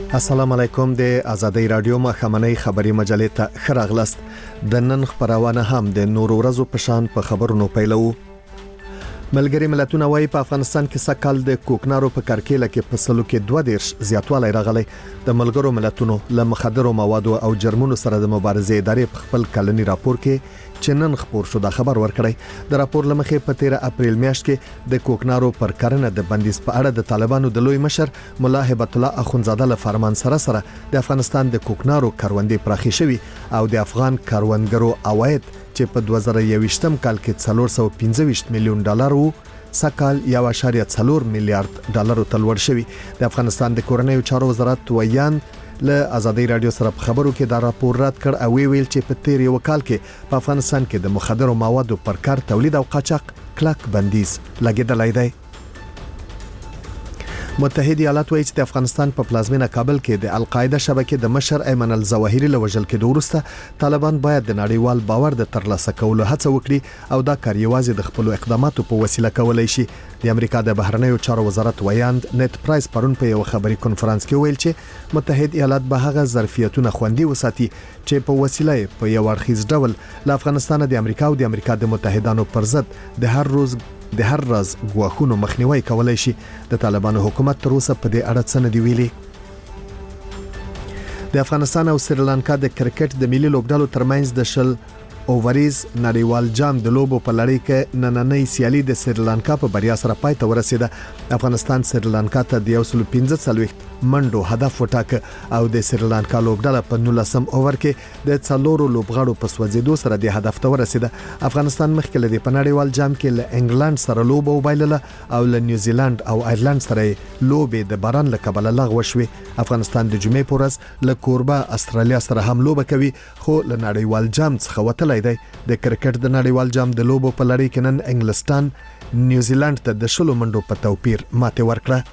السلام علیکم د آزادۍ رادیو مخامنۍ خبري مجلې ته خراغلست د نن خبرونه هم د نور ورځو په شان په خبرونو پیلو. ملګری ملتونه وايي په افغانستان کې سکهال د کوکنارو په کرکیله کې په سلو کې 22 زیاتوالی راغلی. د ملګرو ملتونو له مخدرو موادو او جرمونو سره د مبارزې ادارې په خپل کلنی راپور کې چې نن خبر شو دا خبر ورکړی. د راپور لمخې په 13 اپریل میاشت کې د کوکنارو پر کرنه د بندیز په اړه د طالبانو د لوی مشر مولا هبت الله اخونزاده له فرمان سره د افغانستان د کوکنارو کاروندې پراخي شوی او د افغان کاروندګرو عواید چې په 2021م کال کې 415 میلیون ډالر وو سکهال 1.4 میلیارډ ډالر ته لوړ شوی. د افغانستان د کورنیو چارو وزارت ویان له آزادۍ رادیو سره په خبرو کې دا راپور رد کړ او ویل چې په تیر یو کال کې په افغانستان کې د مخدرو موادو پر کار تولید او قاچاق کلک بندیز لګیدلای دی. متحده ایالات وایي چې د افغانستان په پلازمینه کابل کې د القاعده شبکې د مشر ایمن الظواهری له وژل کېدو وروسته طالبان باید د نړیوال باور د ترلاسه کولو هڅه وکړي او دا کار یوازې د خپل اقداماتو په وسیله کولای شي. د امریکا د بهرنیو چارو وزارت ویاند نت پرایس پرون په یو خبري کنفرانس کې ویل چې متحده ایالات به هغه ظرفیتونه خوندي وساتي چې په وسیله په یو اړخیز ډول له افغانستان د امریکا او د امریکا د متحدانو پر ضد د هر راز غواخونو مخنیوي کولای شي. د طالبانو حکومت تر اوسه په دې اړه څه نه دی ویلي. د افغانستان او سریلانکا د کرکټ د ملي لوبډلو ترمنځ د شل اووریز نړیوال جام د لوبو په لړۍ کې نننۍ سیالي د سریلانکا په بریا سره پای ته ورسیده. افغانستان سریلانکا ته د 115 منډو هدف وټاکه او د سریلانکا لوبډله په 19م اوور کې د 4 لوبغاړو په سوځیدو سره د هدف ته ورسیده. افغانستان مخکې له په نړیوال جام کې له انګلند سره لوبه وبایلله او له نیوزیلند او ایرلند سره لوبې د باران له کبله لغوه شوې. افغانستان د جمعې په ورځ له کوربه استرالیا سره هم لوبه کوي خو له نړیوال جام څخه وتلی دی. د کرکټ د نړیوال جام د لوبو په لړۍ کې نن انګلستان نیوزیلند ته د 10 منډو په توپیر ماته ورکړه.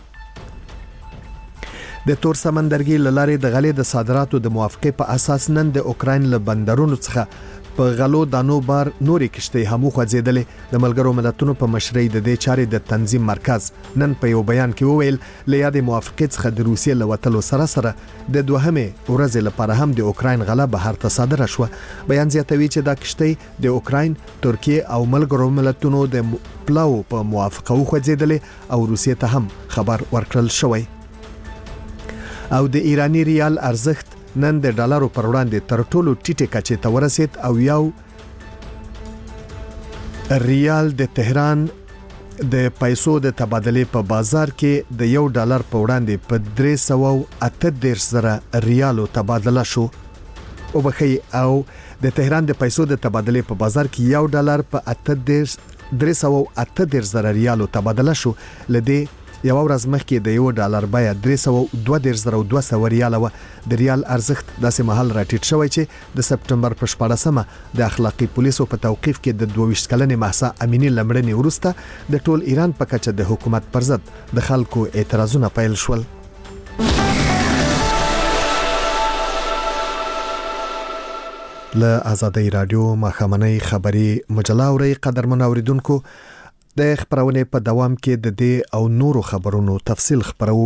د تور سمندرګي لارې د غلې د صادراتو د موافقې په اساس نن د اوکراین له بندرونو څخه په غلو دانو بار نوري کشتۍ هم خوځېدلې. د ملګرو ملتونو په مشرۍ د دې چارې د تنظیم مرکز نن په یو بیان کې وویل له یادې موافقې څخه د روسیې له وتلو سره د دوهمه ورځې لپاره هم د اوکراین غله بهر ته صادره شوه. بیان زیاتوي چې دا کشتۍ د اوکراین، ترکیه او ملګرو ملتونو د پلاو په موافقه خوځېدلې او روسیې ته هم خبر ورکړل شوی. او د ایرانی ریال ارزښت نن د ډالرو پر وړاندې تر ټولو ټیټه کچې ته ورسید او یو ریال د تهران د پیسو د تبادلې په بازار کې د $1 په وړاندې په 338 ریالو تبادله شو. او بخي او د تهران د پیسو د تبادلې په بازار کې $1 په 338 ریالو تبادله شو. لدې یو ورځ مخکې د $1 بیه 322,200 ریال و. د ریال ارزښت داسې مهال راټیټ شوی چې د سپټمبر په 14مه د اخلاقی پولیسو په توقیف کې د 22 کلنې مهسا امینی لمړنې وروسته د ټول ایران په کچه د حکومت پر ضد د خلکو اعتراضونه پیل شول. له آزادۍ رادیو مخامنۍ خبري مجله اوري قدرمن اوریدونکو د خبرونه په دوام کې د دې او نورو خبرونو تفصیل خبرو.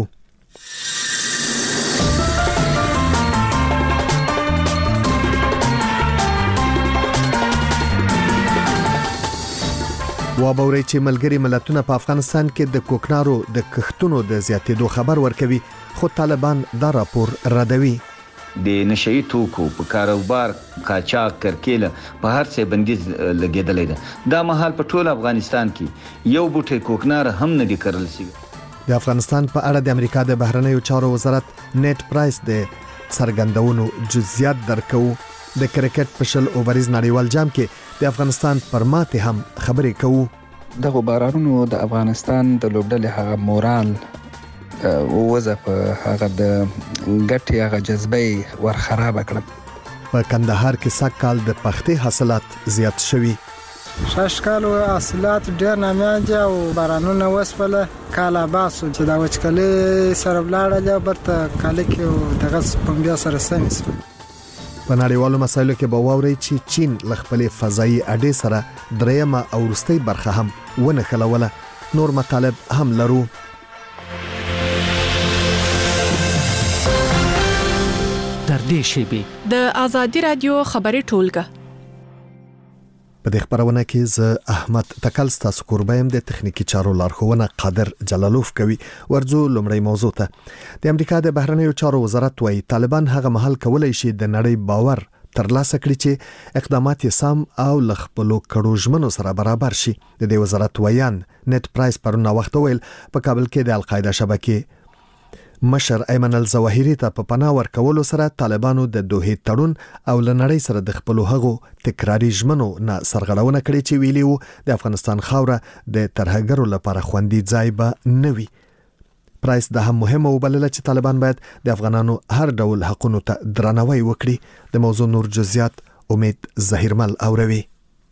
وابوري چې ملګری ملتونه په افغانستان کې د کوکنارو د کښتونو د زیاتېدو خبر ورکوي خو طالبان دا راپور ردوي. د نشئی توکو په کاروبار قاچاق کرکیله په هر څه بندیز لګیدلې ده. دا مهال په ټول افغانستان کې یو بوټی کوکنار هم نه دی کرل شوی. د افغانستان په اړه د امریکا د بهرنیو چارو وزارت نت پرایس د څرګندونو جزئیات درکو. د کرکټ په شل اووریز نړیوال جام کې د افغانستان پر ماته هم خبرې کوو. دغه بارانونو د افغانستان د لوبډلې هغه مورال وزه په هغه د ګټي هغه جذبه ور خراب کړ. په کندهار کې سکهال د پختې حاصلات زیات شوي. شاشکال او حاصلات ډېر ناميان دي او بارانونه وسپله کاله باسو چې دا وچکلې سره بلاړه برته کاله کې او دغه پنبیا سره سمس. په نړیوالو مسایلو کې به واوري چې چین ل خپل فضایي اډې سره درېمه او وروستۍ برخه هم ونه خلوله. نور مطالب هم لرو. نږدې شیبې. د آزادي رادیو خبري ټولګه. په دې خبرونه کې ز احمد تکل ستاسو کوربایم د تخنیکی چارو لارښوونه قادر جلالوف کوي. ورځو لومړی موضوع ته د امریکا د بهرنیو چارو وزارت وايي طالبان هغه مهال کولای شي د نړۍ باور ترلاسه کړي چې اقدامات سم او لخپلو کړو ژمنو سره برابر شي. د دې وزارت ویان نت پرایس پرونه وخت ویل په کابل کې د القاعده شبکې مشر ایمن الظواهری ته په پناه ورکولو سره طالبانو د دوه تړون او لنړی سره د خپل هغو تکراری ژمنو نه سرغړونه کړې چې ویلي وو د افغانستان خاوره د ترهګرو لپاره خوندي ځای به نه وي. پرایس د هم مهمه وبلله چې طالبان باید د افغانانو هر ډول حقوقو ته درناوی وکړي. د موضوع نور جزئیات امید ظهیرمل اوروي.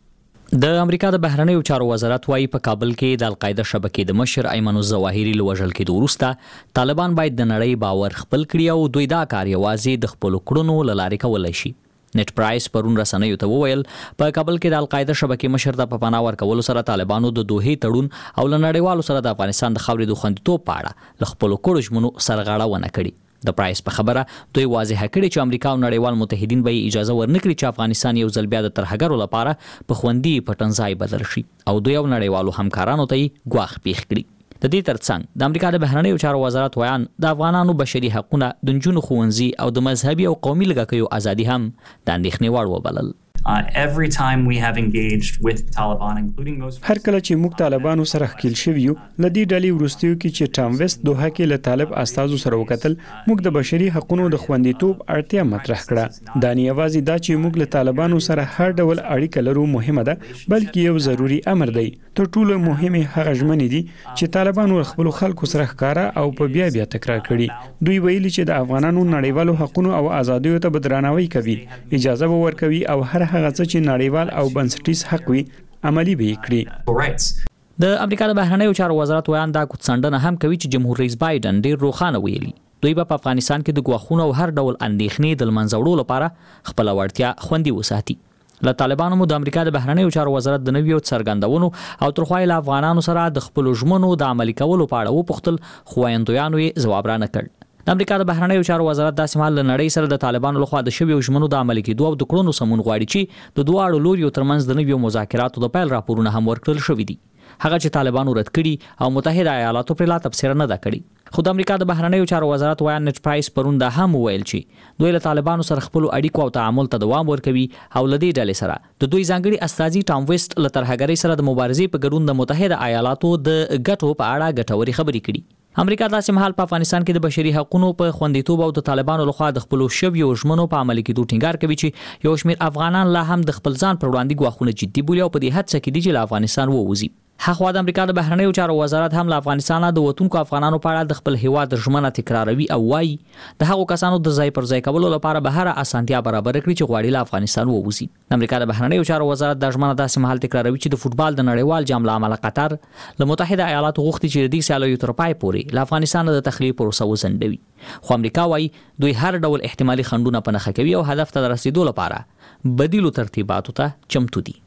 د امریکا د بهرنیو چارو وزارت وايي په کابل کې د القاعده شبکې د مشر ایمن الظواهری لوژل کې وروسته طالبان باید د نړۍ باور خپل کړي او دوی دا کار یوازې د خپل کړنو لارې کولای شي. نت پرایس پرون رسنیو ته وویل په کابل کې د القاعده شبکې مشر د پناه ورکولو سره طالبانو د دوه تړون او لنړیوالو سره د افغانستان د خاورې د خوندیتوب په اړه ل خپل کړو ژمنو سرغړونه کړي. د پرایس په خبره دوی واضح کړي چې امریکا او نړیوال متحدین به اجازه ورنکړي چې افغانستان یو ځل بیا د ترهګرو لپاره په خوندي پټنځای بدل شي او دوی او نړیوالو همکارانو ته ګواښ پیښ کړي. د دې ترڅنګ د امریکا د بهرنیو چارو وزارت ویان د افغانانو بشري حقوقونه د نجونو ښوونځي او د مذهبي او قومي لږکیو ازادي هم د اندېښنې وړ وبلل. Every time we have engaged with Taliban, including those هر کله چې موږ طالبانو سره ښکیل شوي یو لدی ډلې وروستیو کې چې ټام ویست دوحه کې له طالب استازو سره وکتل موږ د بشري حقوقو د خوندیتوب اړتیا مطرح کړه. دا نه یوازې دا چې موږ له طالبانو سره هر ډول اړیکه لرو مهمه ده بلکې یو ضروری امر دی. تر ټولو مهمه هغه ژمنې دي چې طالبانو خپل خلکو سره ښکارا او په بیا تکرار کړي. دوی ویلي چې د افغانانو نړیوالو حقوقو او ازادیو ته بدرناوی کوي اجازه ورکوي او هر هغه څه چې نړیوال او بنسټیز حق وي عملی به کړي. د امریکا د بهرنیو چارو وزارت ویان دا کوڅنډنه هم کوي چې جمهور رئیس بایدن ډیر روښانه ویلي دوی په افغانستان کې د غواخونو او هر ډول اندېښنې د منځوړو لپاره خپل وړتیا خوندي وساتي. له طالبانو د امریکا د بهرنیو چارو وزارت د نویو څرګندونو او ترخوای له افغانانو سره د خپل ژمنو د عملي کولو په اړه وپوښتل خو وایندویانو یې ځواب را نه کړ. د امریکا د بهرنیو چارو وزارت داسې مهال له نړۍ سره د طالبانو لخوا د شویو ژمنو د عملي کېدو او د کړنو سمون غواړي چې د دواړو لوریو ترمنځ د نویو مذاکراتو د پیل راپورونه هم ورکړل شوي دي. هغه چې طالبانو رد کړي او متحده ایالاتو پر لا تفسیر نه دا کړي. خو د امریکا د بهرنیو چارو وزارت ویان نت پرایس پرون دا هم ویل چې دوی له طالبانو سره خپل اړیکو او تعامل ته دوام ورکوي او لدې ډلې سره د دوی ځانګړي استازي ټام ویست له ترهګرۍ سره د مبارزې په ګډون د متحده ایالاتو د ګټو په اړه ګټوري خبرې کړي. امریکا داسې مهال په افغانستان کې د بشري حقوقو په خوندیتوب او د طالبانو لخوا د خپل شویو ژمنو په عملي کېدو ټینګار کوي چې یو شمېر افغانان لا هم د خپل ځان پر وړاندې ګواښونه جدي بولي او په دې هڅه کې دي چې له افغانستان ووځي. هغه د امریکا د بهرنیو چارو وزارت هم له افغانستان د وطنکو افغانانو په اړه د خپل هیواد ژمنه تکراروي او وايي د هغو کسانو د ځای پر ځای کولو لپاره به هر اسانتیا برابر کړي چې غواړي له افغانستان ووځي. د امریکا د بهرنیو چارو وزارت د ژمنه داسې مهال تکراروي چې د فوتبال د نړیوال جام له امله قطر له متحده ایالاتو غوښتي چې د دې سیالیو تر پای پورې له افغانستان د تخلیه پروسه وځنډوي. خو امریکا وايي دوی هر ډول احتمالي خنډونه په نښه کوي او هدف ته رسیدو لپاره بدیلو ترتیباتو ته چمتو دي.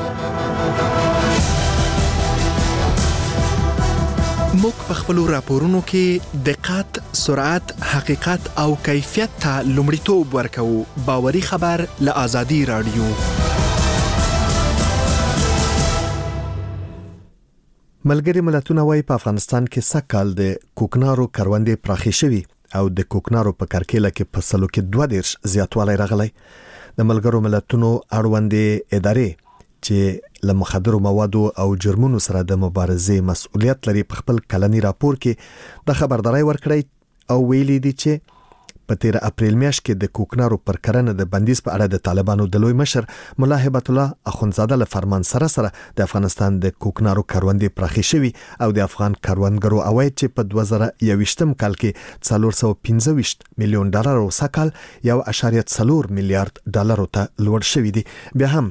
موږ په خپل راپورونو کې دقت، سرعت، حقیقت او کیفیت ته لومړیتوب ورکوو. باوري خبر له آزادي رادیو. ملګری ملتونه وايي په افغانستان کې سکهال د کوکنارو کروندې پراخې شوي او د کوکنارو په کرکیله کې په سلو کې 2 زیاتوالی راغلی. د ملګرو ملتونو اړوندې ادارې چې له مخدرو موادو او جرمونو سره د مبارزې مسؤلیت لري په خپل کلنی راپور کې د خبرداري ورکړی او ویلي دي چې په 13 اپریل میاشت کې د کوکنارو پر کرنه د بندیز په اړه د طالبانو د لوی مشر مولا هبت الله اخونزاده له فرمان سره د افغانستان د کوکنارو کروندې پراخې شوي او د افغان کروندګرو عواید چې په 2021 کال کې 415 میلیون ډالر او سکهال 1.4 میلیارډ ډالر ته لوړ شوي دي. بیا هم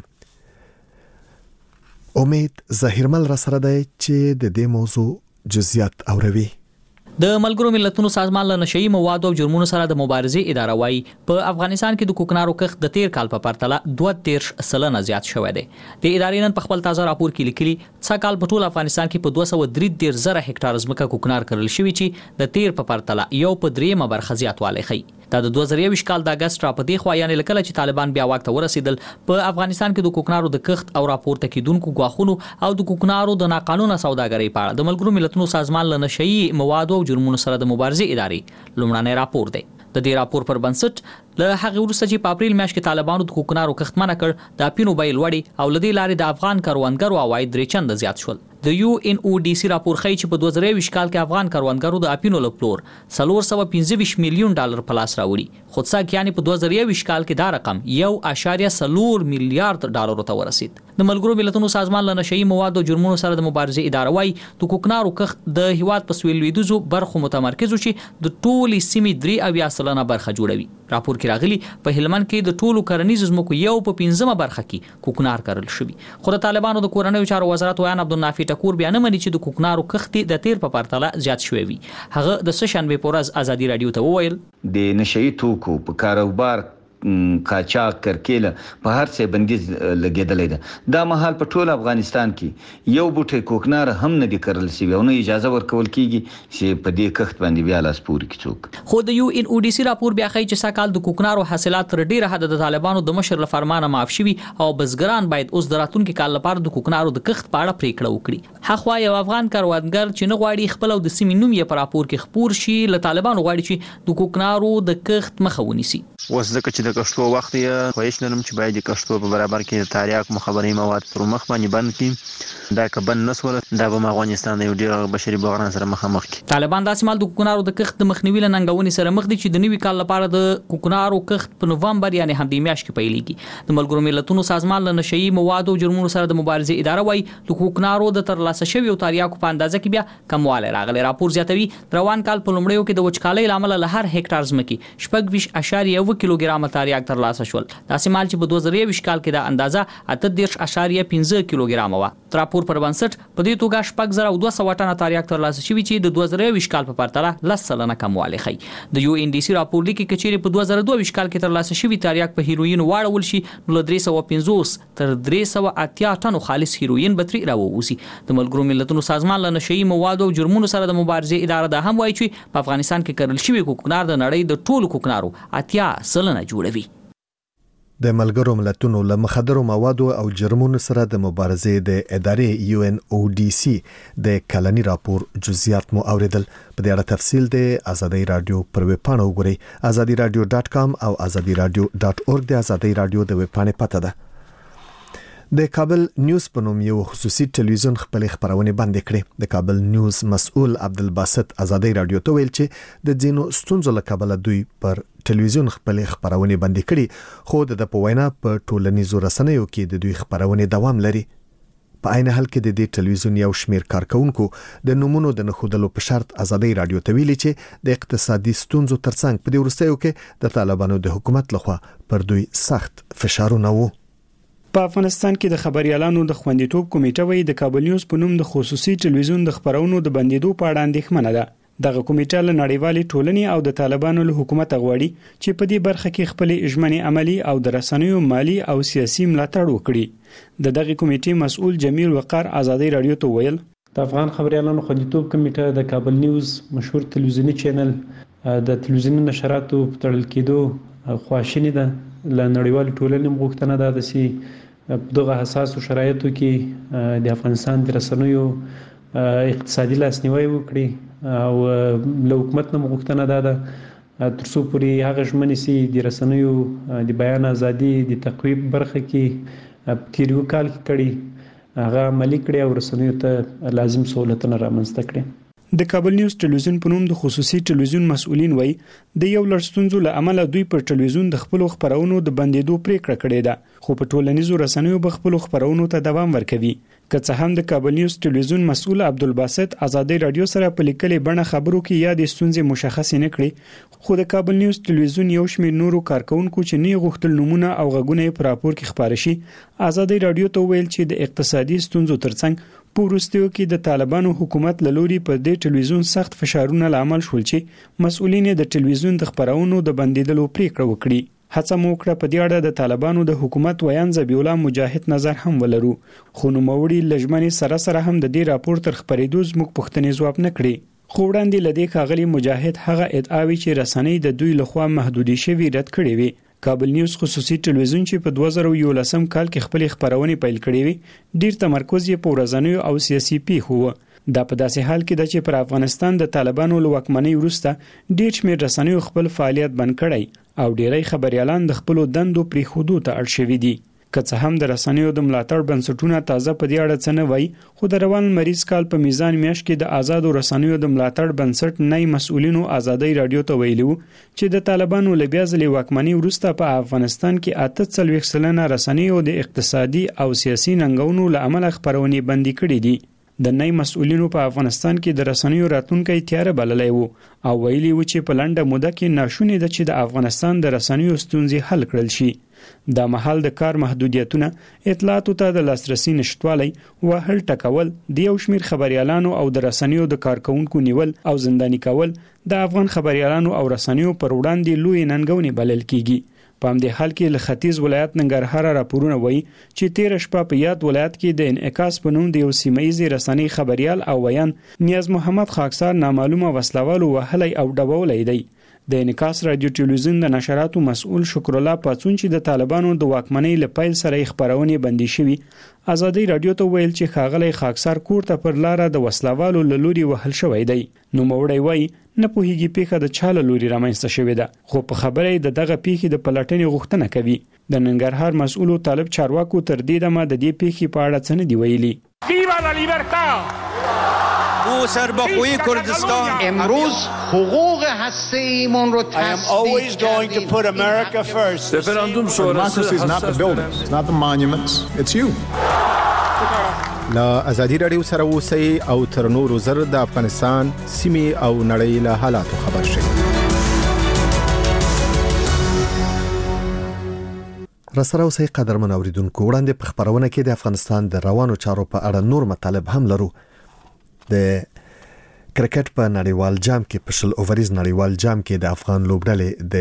امید ظهیرمل را سره دی چې د دې موضوع جزئیات اوروي. د ملګرو ملتونو سازمان له نشئی موادو او جرمونو سره د مبارزې اداره وايي په افغانستان کې د کوکنارو کښت د تیر کال په پرتله 32% زیات شوی دی. د ادارې نن په خپل تازه راپور کې لیکلي څا کال په ټول افغانستان کې په 233,000 هکټار ځمکه کوکنار کرل شوی چې د تیر په پرتله یو په 3 برخه زیاتوالی ښيي. دا د 2020 کال د اگست را په دی خوا یعنی لکه چې طالبان بیا واک ته ورسېدل په افغانستان کې د کوکنارو د کښت او راپورته کیدونکو غواخونو او د کوکنارو د ناقانونه سوداګرۍ په اړه د ملګرو ملتونو سازمان له نشئی موادو او جرمونو سره د مبارزې ادارې لومړنی راپور دی. د دې راپور پر بنسټ له هغه وروسته چې په اپریل میاشت کې طالبانو د کوکنارو کښت منع کړ د اپینو بیل وړي او لدې لارې د افغان کاروانګرو عواید درې چنده زیات شول. د UNODC راپور ښیي چې په 2020 کال کې افغان کاروانګرو د اپینو لپلور 425 میلیون ډالر په لاس راوړي خو څاک یعنی په 2020 کال کې دا رقم 1.4 میلیارډ ډالر ته ورسید. د ملګرو ملتونو سازمان له نشئی موادو او جرمونو سره د مبارزې اداره وايي د کوکنارو کښت د هیواد په سویل لویدیځو برخو متمرکز چې د ټولې سیمې 3.7% برخه جوړوي. راپور کې راغلي په هلمند کې د ټولو کرنیزو ځمکو یو په 15 برخه کې کوکنار کرل شوی. خو د طالبانو د کورنیو چارو وزارت ویان عبدالنافع ټکور بیا نه مني چې د کوکنارو کښت د تیر په پرتله زیات شوی وي. هغه د سشنبه په ورځ ازادي رادیو ته وویل د نشئی توکو په کاروبار قاچاق کرکیله په هر څه بندیز لګیدلې ده. دا مهال په ټول افغانستان کې یو بوټي کوکنار هم نه دی کرل شوی او نه اجازه ورکول کیږي چې په دې کښت باندې بیا لاس پوري کیږي. خو د UNODC راپور بیا ښیي چې ساکال د کوکنارو حاصلات تر ډیره حد د طالبانو د مشر له فرمانه معاف شوي او بزګران باید اوس د راتلونکي کال لپاره د کوکنارو د کښت په اړه پریکړه وکړي. هغه یو افغان کاروانګر چې نه غواړي خپل او د سیمې نوم یې په راپور کې خپور شي له طالبانو غواړي چې د کوکنارو د کښت مخه ونیسي. اوس ځکه چې د کښتو وخت یې خواهش لرم چې باید د کښتو په برابر کې تاریاک مخابري مواد پر مخ باندې بند کړي. دا که بند نسول دا به افغانستان یو ډیر بشري بحران سره مخامخ کړي. طالبان داسې مال د کوکنارو د کښت د مخنیوي له ننګونې سره مخ دي چې د نوي کال لپاره د کوکنارو کښت په نومبر یعنی همدې میاشت کې پیلېږي. د ملګرو ملتونو سازمان له نشئی موادو او جرمونو سره د مبارزې اداره وايي د کوکنارو د ترلاسه شویو تاریاکو په اندازه کې بیا کموالی راغلی. راپور زیاتوي روان کال په لومړیو کې د وچکالۍ له امله له هر هکټار ځمکې 26.1 کیلوګرام تاریاک ترلاسه شول. داسې مال چې په 2020 کال کې د اندازه 38.5 کیلوګرام و. راپور پر بنسټ په دې توګه 6,200 ټنه تاریاک ترلاسه شوی چې د 2020 کال په پرتله 10% کموالی ښيي. د UNODC راپور لیکي چې په 2022 کال کې ترلاسه شوی تاریاک په هیروین واړول شي نو له 350 تر 380 ټنو خالص هیروین بطري راووزي. د ملګرو ملتونو سازمان له نشئی موادو او جرمونو سره د مبارزې اداره دا هم وایي چې په افغانستان کې کرل شوی کوکنار د نړۍ د ټولو کوکنارو 80% جوړوي. د ملګرو ملتونو له مخدرو موادو او جرمونو سره د مبارزې د ادارې UNODC د کلنی راپور جزئیات مو اوریدل. په دې اړه تفصیل د ازادي رادیو پر ویب پاڼه وګورئ azadiradio.com او azadiradio.org د ازادي رادیو د ویب پاڼې پته ده. د کابل نیوز په نوم یو خصوصي ټلویزیون خپل خبرونه بند کړې. د کابل نیوز مسؤل عبدالباسط ازادي رادیو ته ویل چې د ځینو ستونزو له کبله دوی پر ټلویزیون خپل خبرونه بند کړي خو د په وینا په ټولنیزو رسنیو کې د دوی خبرونه دوام لري. په عین حال کې د دې ټلویزیون یو شمیر کارکونکو د نمونو د نخودلو په شرط ازادي رادیو ته ویلي چې د اقتصادي ستونزو ترڅنګ په دې وروستیو کې د طالبانو د حکومت لخوا پر دوی سخت فشارونه وو. په افغانستان کې د خبريالانو د خوندیتوب کمیټه وایي د کابل نیوز په نوم د خصوصي ټلویزیون د خبرونو د بندیدو په اړه اندېښمنه ده. دغه کمیټه له نړیوالې ټولنې او د طالبانو له حکومت غواړي چې په دې برخه کې خپل اجمنې عملی او د رسنیو مالی او سیاسي ملاتړ وکړي. د دغه کمیټې مسؤل جمیل وقار ازادي رادیو ته ویل د افغان خبريالانو خوندیتوب کمیټه د کابل نیوز مشهور تلویزیونی چینل د تلویزیوني نشراتو په تړل کېدو خواشینی ده. له نړیوالې ټولنې مغوښتنه ده د سي په دغه حساسو شرایطو کې د افغانستان د رسنیو اقتصادي لاسنیوي وکړي او له حکومت نه مغوښتنه ده ترڅو پورې هغه ژمنې سي د رسنیو د بیان ازادي د تقویب برخه کې تیر یو کال کې کړي هغه عملي کړي او رسنیو ته لازم سہولتونه رامنځته کړي. د کابل نیوز ټلویزیون په نوم د خصوصي ټلویزیون مسؤلین وایي د یو لړ ستونزو له امله دوی پر ټلویزیون د خپل خبرونو د بندیدو پریکړه کړې ده خو په ټولنیزو رسنیو به خپل خبرونو ته دوام ورکوي. که څه هم د کابل نیوز ټلویزیون مسؤل عبدالباسط ازادي رادیو سره په لیکلي بڼه خبرو کې یادې ستونزې مشخص نه کړې، خو د کابل نیوز ټلویزیون یو شمېر نورو کارکونکو چې نه غوښتل نمونه او غږونه په راپور کې خبري شي، ازادي رادیو ته ویل چې د اقتصادي ستونزو ترڅنګ په وروستیو کې د طالبانو حکومت له لوري په دې ټلویزیون سخت فشارونه لامل شول چې مسؤلین د ټلویزیون د خبرونو د بندیدلو پریکړه وکړي. هڅه مو وکړه په دې اړه د طالبانو د حکومت ویان ذبیح الله مجاهد نظر هم ولرو، خو نوموړي لجمنې سره هم د دې راپور تر خبرېدو زموږ پوښتنې ځواب نه کړې. خو وړاندې لدې ښاغلي مجاهد هغه ادعاوې چې رسنۍ د دوی لخوا محدودې شوي رد کړې وي. کابل نیوز خصوصي ټلویزیون چې په 2011 کال کې خپل خبرونه پیل کړې وي، ډیر تمرکز یې په ورځنیو او سیاسي پیښو و. دا په داسې حال کې ده چې پر افغانستان د طالبانو له واکمنۍ وروسته ډیر شمېر رسنیو خپل فعالیت بند کړی او ډیری خبريالان د خپل دندو پریښودو ته اړ شوي دي. که څه هم د رسنیو د ملاتړ بنسټونه تازه په دې اړه څه نه وایي، خو د روان مریض کال په میزان میاشت کې د آزادو رسنیو د ملاتړ بنسټ نه مسؤلینو ازادي رادیو ته ویلو چې د طالبانو له بیا ځلې واکمنۍ وروسته په افغانستان کې 48% رسنیو د اقتصادي او سیاسي ننګونو له امله خبرونه بندي کړې دي. د نئی مسؤلینو په افغانستان کې د رسنیو راتلونکي تیار بللی وو او ویلي و چې په لنډه موده کې ناشونې ده چې د افغانستان د رسنیو ستونزې حل کړل شي. دا مهال د کار محدودیتونه، اطلاعاتو ته د لاسرسي نشټوالی، وهل ټکول، د یو شمېر خبريالانو او د رسنیو د کارکونکو نیول او زنداني کول د افغان خبريالانو او رسنیو پر وړاندې لوی ننګونې بلل کیږي. په همدې حال کې له ختیځ ولایت ننګرهار راپورونه وایي چې 13 شپه په یاد ولایت کې د انعکاس په نوم د یو سیمایي رسنۍ خبريال او ویان نیاز محمد خاکسار نامعلومه وسلوال وهلی او ډبولی دی. د انعکاس رادیو ټلویزیون د نشراتو مسؤل شکر الله پاتون چې د طالبانو د واکمنۍ له پیل سره خبرونه بندي شوي، ازادي رادیو ته ویل چې ښاغلی خاکسار کور ته پر لار د وسلوالو له لوري وهل شوی دی. نو موړی وایي نه پوهیږي پیښه د چا له لوري رامنځته شوې ده، خو په خبره د دغه پیښې د پلټنې غوښتنه کوي. د ننګرهار مسؤل طالب چارواکو تر دې دمه د دې پیښې په اړه څه نه دی ویلي. ویوا لا لیبرتا! او سربخوی کردستان امروز حقوق هسته‌ایمون رو تصدیق کردیم. رفراندوم شورای is not the buildings, it's not the monuments, it's you. لا ازادي رادیو سره اوسئ او تر نورو زر د افغانستان سیمې او نړۍ له حالاتو خبر شئ. رسره اوسئ قدرمن اوریدونکو، وړاندې په خبرونه کې د افغانستان د روانو چارو په اړه نور مطالب هم لرو. د کرکټ په نړیوال جام کې په شل اووریز نړیوال جام کې د افغان لوبډلې د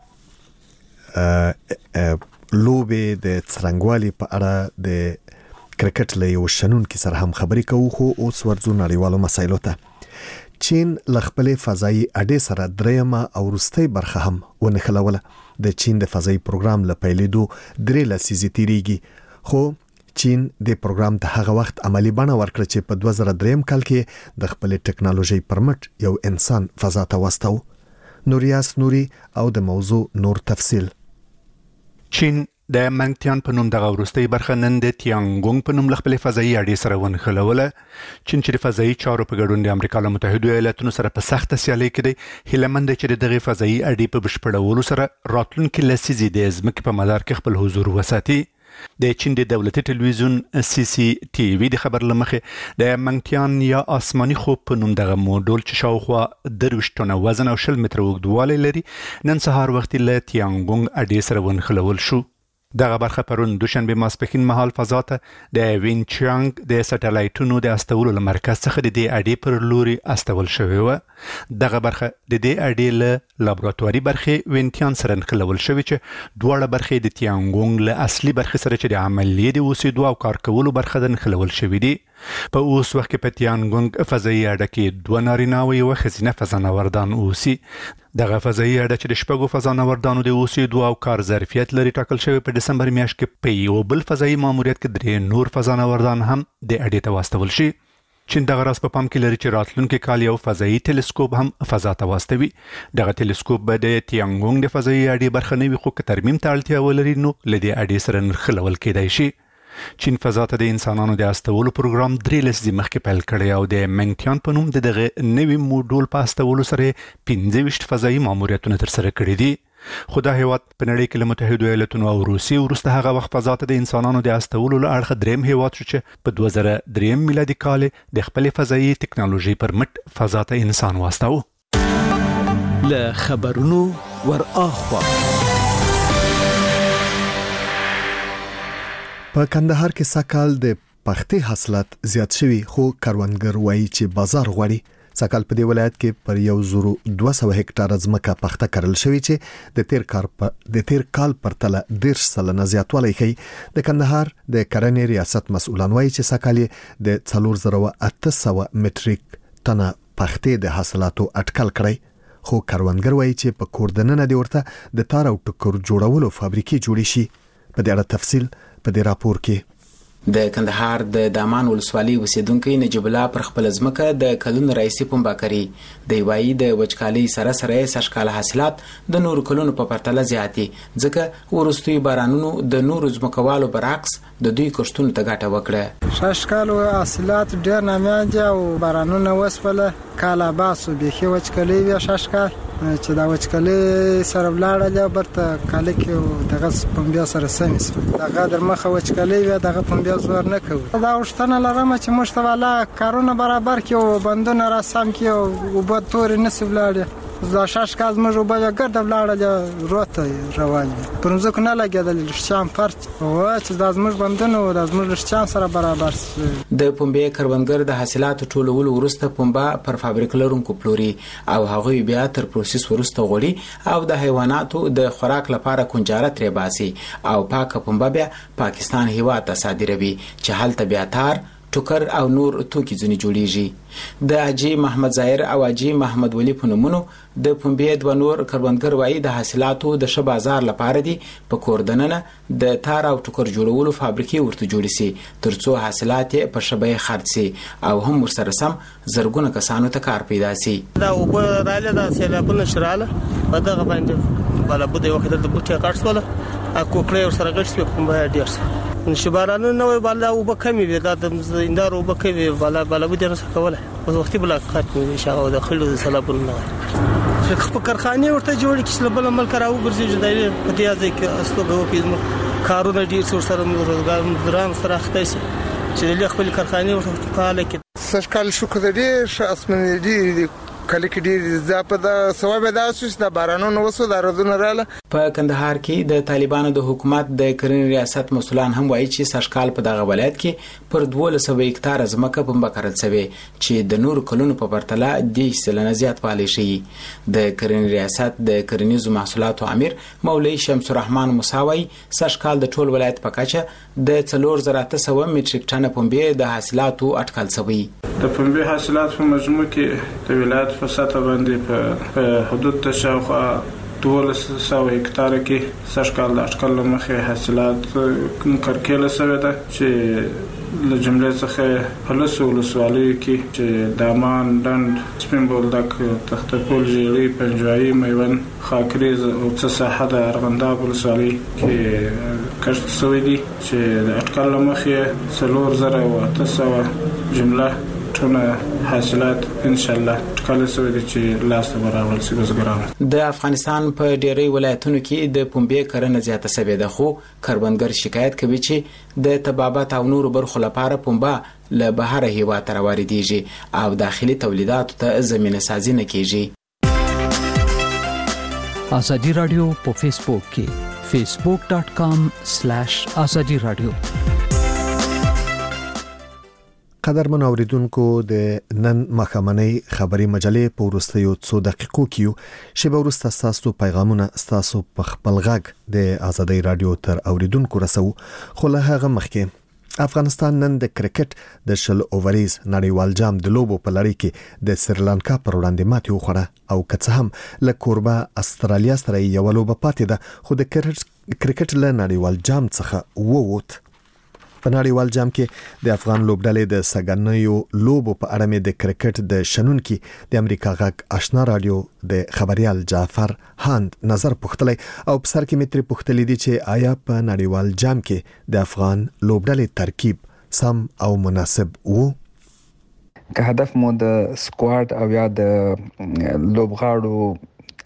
لوبې د څرنګوالي په اړه د کرکټ له یو شنونکي سره هم خبرې کوو، خو اوس ورځو نړیوالو مسایلو ته. چین له خپلې فضایي اډې سره درېیمه او وروستۍ برخه هم ونښلوله. د چین د فضایي پروګرام له پیلېدو 3 لسیزې تیریږي، خو چین د پروګرام ته هغه وخت عملی بڼه ورکړه چې په 2003 کال کې د خپل ټکنالوژي پرمټ یو انسان فضا ته واستاو. نوریاس نوري او د موضوع نور تفصیل. چین د منګتیان په نوم دغه وروستۍ برخه نن د تیانګونګ په نوم خپل فضایي اډې سره ونښلوله. چین چې د فضایي چارو په ګډون د امریکا له متحده ایالاتونو سره په سخته سیالي کې دی، هیلمند چې دغه فضایي اډې په بشپړولو سره راتلونکي لسیزې د ځمکې په مدار کې خپل حضور وساتي. د چین د دولتي ټلویزیون CCTV د خبر لمخه د منګتیان یا آسماني خوب په نوم دغه موډول چې شاوخوا 23 ټنه وزن او 20 متره اوږدوالی لري، نن سهار وخت له تیانګونګ اډې سره ونښلول شو. دغه برخه پرون دوشنبه ماسپښین مهال فضا ته د وینچانګ د سټلایټونو د استولو له مرکز څخه د دې اډې پر لوري استول شوې و. دغه برخه د دې اډې له لابراتواري برخې وینتیان سره نښلول شوې چې دواړه برخې د تیانګونګ له اصلي برخې سره چې د عملیې د اوسېدو او کار کولو برخه د نښلول شوې دي. په اوس وخت کې په تیانګونګ فضایي اډه کې 2 نارینه او یو ښځینه فضانوردان اوسي. دغه فضایي اډه چې د شپږو فضانوردانو د اوسېدو او کار ظرفیت لري ټاکل شوی په دسمبر میاشت کې په یو بل فضایي ماموریت کې 3 نور فضانوردان هم د اډې ته واستول شي. چین دغه راز په پام کې لري چې راتلونکي کال یو فضایي ټلسکوپ هم فضا ته واستوي. دغه ټلسکوپ به د تیانګونګ د فضایي اډې برخه نه وي، خو که ترمیم ته اړتیا ولري نو له دې اډې سره نښلول کېدای شي. چین فضا ته د انسانانو د استولو پروګرام 3 لسیزې مخکې پیل کړی او د منګتیان په نوم دغه نوي موډول په استولو سره 25 فضایي ماموریتونه ترسره کړي دي. خو دا هیواد په نړۍ کې له متحده ایالاتونو او روسیې وروسته هغه وخت فضا ته د انسانانو د استولو له اړخه دریم هیواد شو چې په 2003 میلادي کال د خپل فضایي ټکنالوژي پر مټ فضا ته انسان واستاوه. له خبرونو ور اخوا په کندهار کې ساکال د پختې حاصلات زیات شوي خو کروندګر وایي چې بازار غواړي. ساکال په دې ولایت کې پر 1200 هکټار ځمکه پخته کړل شوې چې د تیر کال پرتله 10% زیاتوالی ښیي. د کندهار د کرنې ریاست مسؤلان وایي چې ساکال د 4800 مټریک ټنه پختې د حاصلاتو اټکل کړی، خو کروندګر وایي چې په کور دننه دی ورته د تار او ټکر جوړولو فابریکې جوړې شي. په دې اړه تفصیل په دې راپور کې. د کندهار د دامان ولسوالۍ اوسیدونکو نجیب الله پر خپل ځمکه د کلونو راهیسې پنبه کوي. د وایي د وچکالۍ سره سره سږکال حاصلات د نورو کلونو په پرتله زیاتې، ځکه وروستي بارانونو د نورو ځمکوالو برعکس د دوی کښتونو ته ګټه وکړه. سږکال حاصلات ډېر نامیان دي او بارانونه وسپله کاله باسو بيخي وچکالۍ وي. سږکال چې دا وچکالۍ سره ولاړه برته کال کې دغه پنبه سره سمس دغه در مخه وچکالۍ وي دغه پنبه زور نه کوي. دا وشتنه لرم چې مشتواله کارونه برابر کې او بندونه را سم کې او وبد تور نسب لاړ دا شاش کاز مې وبیا ګرد ولاړه روته روان دي پرمزه نه لګیدل شام پرت او چې د ازمر بندونه او د ازمر شام سره برابر شي. د پنبه کروندګر د حاصلاتو ټولولو وروسته پنبه پر فابریکه لرونکو پلوري او هغه بیا تر پروسس وروسته غوړي او د حیواناتو د خوراک لپاره کنجاره ترې باسي او پاکه پنبه بیا پاکستان هیواد ته صادروي چې هلته بیا تار ټوکر او نور توکي ځنی جوړیږي. د اجي محمد ظاهر او اجي محمد ولی په نومونو د پنبه د نور کروندګر وایي د حاصلاتو د ش بازار لپاره دي په کوردننه د تار او ټوکر جوړولو فابریکې ورته جوړې سي ترڅو حاصلات په شبای خرڅ سي او هم ورسره سم زرګونه کسانو ته کار پیدا سي. دا وبراله د سیلابونو شراله په دغه باندې بل بده وخت د بوټي کارڅوله اكو کړې سره غټ په ډیر شبارانو نو بالا وبکمي دا د اندار وبکمي بالا بده رس کوله اوس وختي بلا ختم شاو د خلو سلابونه چې خپل کارخانه ورته جوړ کړي بل عمل کراو ګرځي جدای په دې ځای کې استوګو کې کارونه ډیر سره روزګار مزدوران سره اخته شي چې خپل کارخانه ورته فعال کړي. سږکال شو کړي شاسمن دي کله کې ډیر زیاده ثواب دا چې د بارانونو وسو د رودونو رااله. په کندهار کې د طالبانو د حکومت د کرنې ریاست مسؤلان هم وایي چې سږکال په دغه ولایت کې پر 1200 هکټار ځمکه پنبه کرل شوی چې د نورو کلونو په پرتله 10% زیات والی شي. د کرنې ریاست د کرنیزو محصولاتو امیر مولوی شمس الرحمن موساوي سږکال د ټول ولایت په کچه د 4800 مټریک ټن پنبه د حاصلاتو اټکل شوی. د پنبه حاصلات په مجموع کې د ولایت په سطح باندې په حدود تشاوخوا 1200 هکټار کې سږکال د اټکل مخه حاصلات کرکېله سره ده چې له جملې څخه په لسو ولسوالیو کې چې دامان ډنډ سپین بولدک تختپول ژیړي پنجوایي میوند خاکریز او څه ساحه د ارغنداب ولسوالۍ کې کښت شوی دي چې د اټکل مخه 4800 جمله ټول حاصلات ان شاء الله ټکل سوي دي چې لاس ته راوړل شي بزګرانو. د افغانستان په ډیری ولایتونو کې د پنبه کرنه زیاته شوې ده خو کروندګر شکایت کوي چې د طبابت او نورو برخو لپاره پنبه له بهر هیواد ته واردېږي او داخلي تولیداتو ته زمینه سازي نه کیږي. ازادي رادیو په فیسبوک کې facebook.com/azadi radio. قدرمن اوریدونکو د نن مخامنۍ خبري مجلې په ورستیو 2 دقیقو کې شی به ورسته تاسو پیغامونه تاسو په خپل غږ د ازادي رادیو تر اوریدونکو رسو. خو له هغه مخکې افغانستان نن د کرکټ د شل اووریز نړیوال جام د لوبو په لړۍ کې د سریلانکا پر وړاندې ماتې وخوړه او که څه هم له کوربه استرالیا سره یو لوبه پاتې ده خو د کرکټ له نړیوال جام څخه ووت. په نړیوال جام کې د افغان لوبډلې د سګنیو لوبو په اړه مې د کرکټ د شنونکي د امریکا غږ آشنا رادیو د خبريال جعفر هاند نظر پوښتلی او په سر کې مې ترې پوښتلی دي چې آیا په نړیوال جام کې د افغان لوبډلې ترکیب سم او مناسب وو؟ که هدف مو د سکواډ او یا د لوبغاړو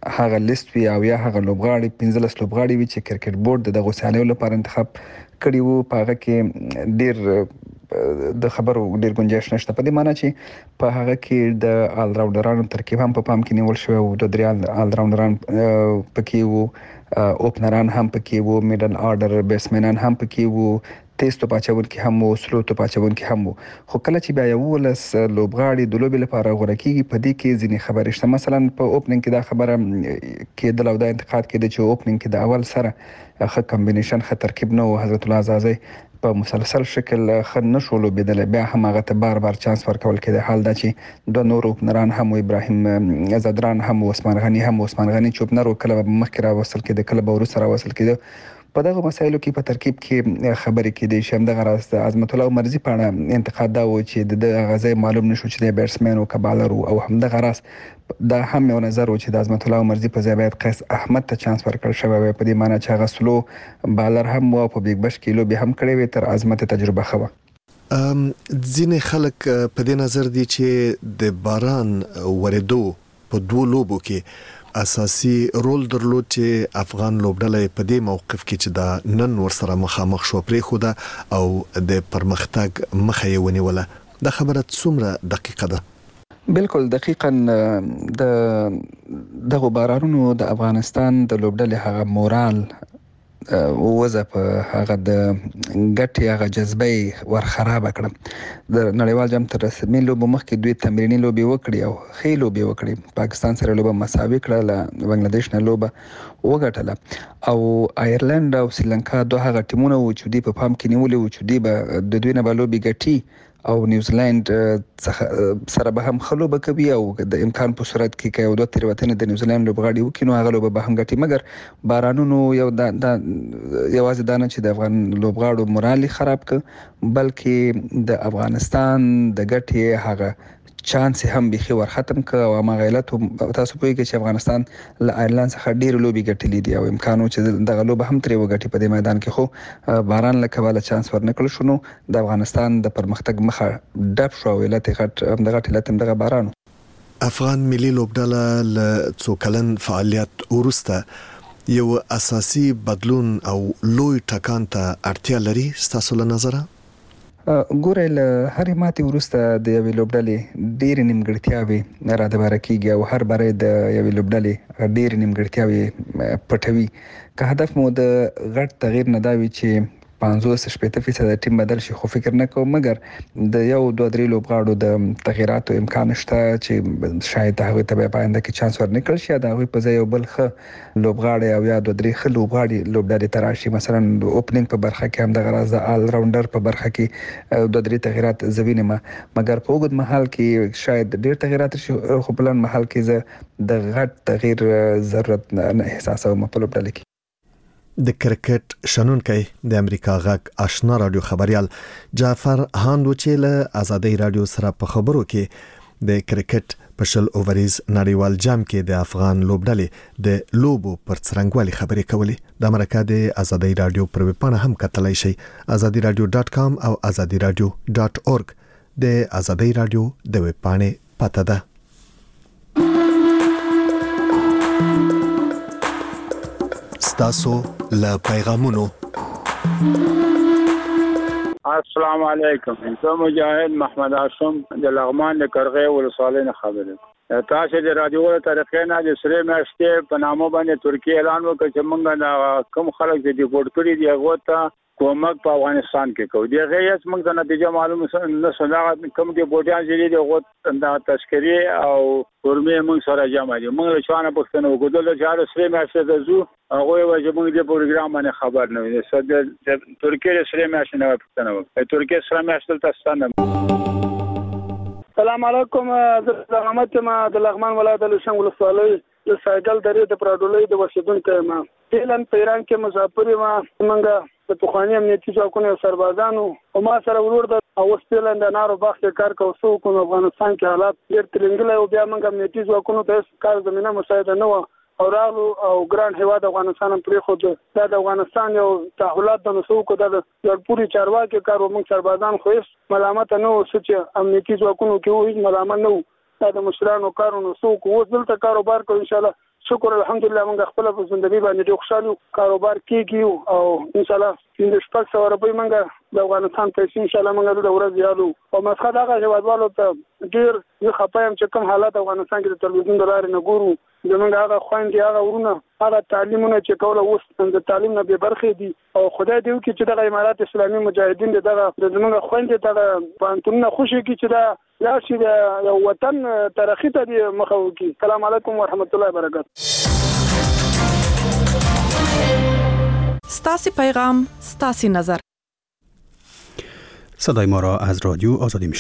هغه لیست وي او یا هغه لوبغاړي 15 لوبغاړي وي چې کرکټ بورډ دغه سیالیو لپاره انتخاب کړي وو. په هغه کې ډیر د خبرو ډیر گنجائش نشته، په دې معنی چې په هغه کې د آل راونډرانو ترکیب هم په پام کې نیول شوی او د درې آل راونډران پکې وو، اوپنران هم پکې وو، میډل آرډر بیټسمنان هم پکې وو، تیز توپ اچونکي هم وو، سلو توپ اچونکي هم وو. خو کله چې بیا 11 لوبغاړي د لوبې لپاره غوړه کیږي په دې کې ځینې خبرې شته. مثلا په اوپننګ کې دا خبره کېدل او دا انتقاد کېده چې اوپننګ کې د اول سره ښه کمبینیشن ښه ترکیب نه و. حضرت الله عزازی په مسلسل شکل ښه نشو لوبېدلی، بیا هم هغه ته بار چانس ورکول کېده. حال دا چې دوه نور اوپنران هم و، ابراهیم زدران هم و، عثمان غني هم و. عثمان غني چې اوپنر و کله به مخکې راوستل کېده کله به وروسته راوستل کېده. په دغه مسایلو کې په ترکیب کې خبرې کېدې چې همدغه راز د عظمت الله عمرزي په اړه انتقاد دا و چې د هغه ځای معلوم نشو چې د بیټسمن او کبالر او همدغه راز دا هم یو نظر و چې د عظمت الله عمرزي په ځای باید قیس احمد ته چانس ورکړل شوی وای، په دې معنی چې هغه سلو بالر هم و، په بیگ بش کې لوبې هم کړې وې، تر عظمت تجربه ښه وه. ځینې خلک په دې نظر دي چې د باران ورېدو په دوه لوبو کې اساسي رول درلود چې افغان لوبډله په دې موقف کې چې دا نن ورسره مخامخ شو پرې خو دا او د پرمختګ مخه یې ونیوله. دا خبره څومره دقیقه ده؟ بالکل دقیقاً دغه بارانونو د افغانستان د لوبډلې هغه مورال وزه په هغه د ګټې هغه جذبه ور خراب کړه. د نړیوال جام تر رسمي لوبو مخکې دوی تمرینی لوبې وکړي او ښې لوبې وکړي. پاکستان سره لوبه مساوي کړه، له بنگلاديش نه لوبه وګټله او آیرلند او سریلانکا دوه هغه ټیمونه و چې دوی په پام کې نیولې و چې دوی به د دوی نه به لوبې ګټي او نیوزیلند سره به هم ښه لوبه کوي او د امکان په صورت کې که یو دوه تېروتنې د نیوزیلند لوبغاړي وکړي نو هغه لوبه به هم ګټي. مګر بارانونو یوازې دا نه چې د افغان لوبغاړو مورال خراب کړ، بلکې د افغانستان د ګټې هغه چانس هم بيخي ور ختم ک او ما غیلت تاسو پوهیږئ چې افغانستان له آیرلند څخه ډیر لوبي ګټلې دي او امکانو چې دغه لوبه هم ترې وګټي په دې میدان کې، خو باران له کبله چانس ورنکړل شو. د افغانستان د پرمختګ مخه ډب شو ولته غټ بارانو. افغان ملي لوبډله له څو کلن فعالیت ورسته یو اساسي بدلون او لوی ټکان ته اړتیا لري ستاسو له نظره؟ ګورې له هرې ماتې وروسته د یوې لوبډلې ډېرې نیمګړتیاوې راده کېږي او هر بری د یوې لوبډلې ډېرې نیمګړتیاوې پټوي. که هدف مو د غټ تغییر نه دا وي چې 50-60% ټیم بدل شي، خو فکر نه کوم مګر د یو دوه درې لوبغاړو د تغییراتو امکان شته چې شاید هغه ته په آینده کې چانس ورنکړل شي، دا هغه په ځای یو بل ښه لوبغاړي او یا دوه درې ښه لوبغاړي لوبډلې ته راشي. مثلا د اوپننګ په برخه کې هم دغه راز د آل راونډر په برخه کې دوه درې تغییرات زوینه مګر په وګد محل کې شاید ډېر تغییرات شي، خو په لن محل کې زه د غټ تغییر ضرورت نه احساسوم په لوبډلې کې. د کرکټ شنونکي د امریکا غږ آشنا رادیو خبريال جعفر هاندو چې له آزادۍ رادیو سره په خبرو کې د کرکټ په شل اووریز نړیوال جام کې د افغان لوبډلې د لوبو پر څرنګوالي خبرې کولې. د امریکا د آزادۍ رادیو پر ویبپاڼه هم کتلای شي azadiradio.com او azadiradio.org. د آزادۍ رادیو د ویبپاڼې پته ده. ستاسو له پیغامونو. السلام علیکم، زه مجاهد محمد هاشم د لغمان د کرغې ولسوالۍ نه خبرم. تاسو د رادیو طریقې نه د سری میاشتې په نامه باندې ترکیه اعلان وکړ چې موږ کوم خلک د ډیپورټ کړي دي هغه ته کومک په افغانستان کې کوو. دی غیاس موږ د نتیجه معلومه نه سنا کوم دی بوټان چې دی هغه د تشکری او ورمه موږ سره جمع دي. موږ له شانه پښتنو وګورل چې سری میاشتې د زو هغه واجب موږ د پروګرام باندې خبر نه وي. صد د ترکیه سری میاشتې نه پښتنو ترکیه سره میاشتې تاسو نه. السلام علیکم، زه محمد ما د لغمان ولایت له شنګ ولسوالۍ له سایګل درې د پراډولۍ د وسیدونکو ما ایران په ایران کې مسافر ما منګه د پخوانی امنیتي ځواکونو سربازانو او ما سره ورور د اوسټرالیا د نارو باغ کې کار کوو کوم افغانستان کې حالات ډېر ترنګل او بیا موږ امنیتي ځواکونو ته کار زمينه مساعده نه و او رالو او ګران هیواد افغانستان پرې خو د افغانستان یو تحولات د نسو کو د پوری چارواکي کارو موږ سربازان خو ملامت نه و چې امنیتي ځواکونو کې وې ملامت نه و د مشرانو کارونو سو کو دلته کاروبار کو ان شاء الله شکر الحمدلله موږ خپل په ژوندۍ باندې ډېر خوشاله کاروبار کیږي او ان شاء الله د 600 روپۍ موږ د افغانستان پیسې ان شاء الله موږ د ورځ یادو او مسخه دغه هیوادوالو ته ډېر زه خپایم چې کوم حالات افغانستان کې د تلویزیون د لارې نه ګورو زمونږ هغه خويندې هغه ورونه هغه تعلیمونه چې کوله اوس د تعلیم نه به برخه دي او خدای دې وکړي چې د امارات اسلامي مجاهدین دغه زمونږ خويندې ته پانتونه خوشي کی چې دا لاشي د یو وطن تاریخي ته مخه وکړي. السلام علیکم ورحمت الله وبرکاته. ستاسي پیغام ستاسي نظر. صدای ما را از رادیو آزادی